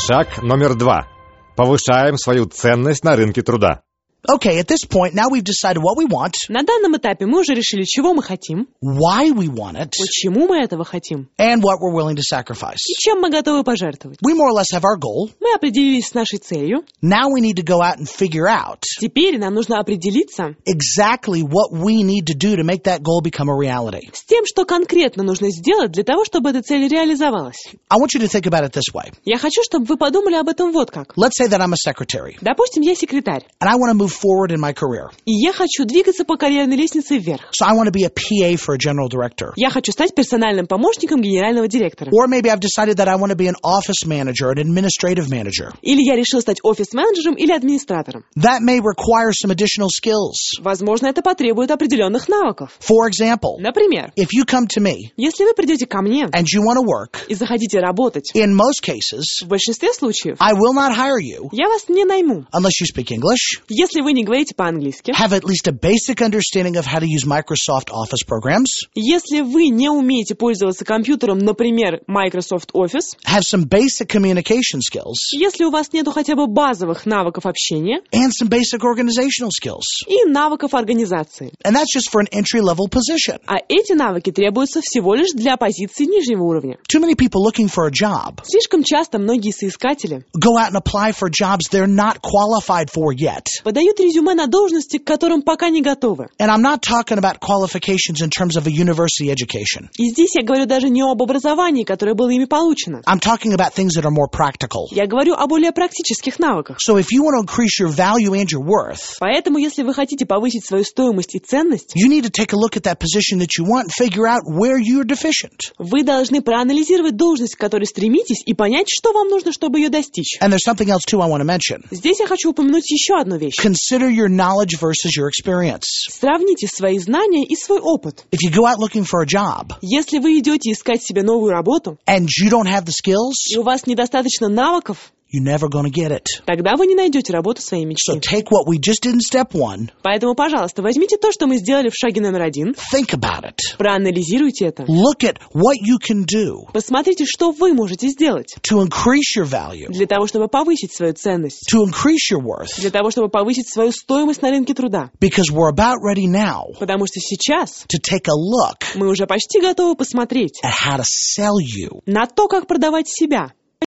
Шаг номер 2. Повышаем свою ценность на рынке труда. Okay, at this point, now we've decided what we want, На данном этапе мы уже решили, чего мы хотим, why we want it, почему мы этого хотим and what we're willing to sacrifice. и чем мы готовы пожертвовать. We more or less have our goal. Мы определились с нашей целью. Now we need to go out and figure out Теперь нам нужно определиться exactly what we need to do to make that goal become a reality. с тем, что конкретно нужно сделать для того, чтобы эта цель реализовалась. I want you to think about it this way. Я хочу, чтобы вы подумали об этом вот как. Let's say that I'm a secretary, Допустим, я секретарь, and I want to move forward in my career. и я хочу двигаться по карьерной лестнице вверх. So I want to be a PA for a general director. Я хочу стать персональным помощником генерального директора. Or maybe I've decided that I want to be an office manager, an administrative manager. Или я решил стать офис-менеджером или администратором. That may require some additional skills. Возможно, это потребует определенных навыков. For example, Например, if you come to me если вы придете ко мне and you want to work, и захотите работать, in most cases, в большинстве случаев I will not hire you я вас не найму, unless you speak English, если вы не говорите по-английски, have at least a basic understanding of how to use Microsoft Office programs, если вы не умеете пользоваться компьютером, например, Microsoft Office, have some basic communication skills, если у вас нету хотя бы базовых навыков общения and some basic organizational skills. и навыков организации. And that's just for an entry-level position. А эти навыки требуются всего лишь для позиции нижнего уровня. Too many people looking for a job Слишком часто многие соискатели go out and apply for jobs they're not qualified for yet. подают резюме на должности, к которым пока не готовы. And I'm not talking about qualifications in terms of a university education. И здесь я говорю даже не об образовании, которое было ими получено. I'm talking about things that are more practical. Я говорю о более практических навыках. So if you want to increase your value and your worth, Поэтому, если вы хотите повысить свою стоимость и ценность, you need to take a look at that position that you want and figure out where you're deficient. вы должны проанализировать должность, к которой стремитесь, и понять, что вам нужно, чтобы ее достичь. And there's something else too I want to mention. Здесь я хочу упомянуть еще одну вещь. Consider your knowledge versus your experience. Сравните свои знания и свой опыт. If you go out looking for a job Если вы идете искать себе новую работу, and you don't have the skills, и у вас недостаточно навыков, you're never going to get it. тогда вы не найдете работу своей So мечты. take what we just did in step 1, Поэтому, пожалуйста, возьмите то, что мы сделали в шаге номер 1, think about it. проанализируйте это, Look at what you can do посмотрите, что вы можете сделать to increase your value, для того, чтобы повысить свою ценность, to increase your worth, для того, чтобы повысить свою стоимость на рынке труда. because we're about ready now Потому что сейчас to take a look мы уже почти готовы посмотреть at how to sell you. на то, как продавать себя.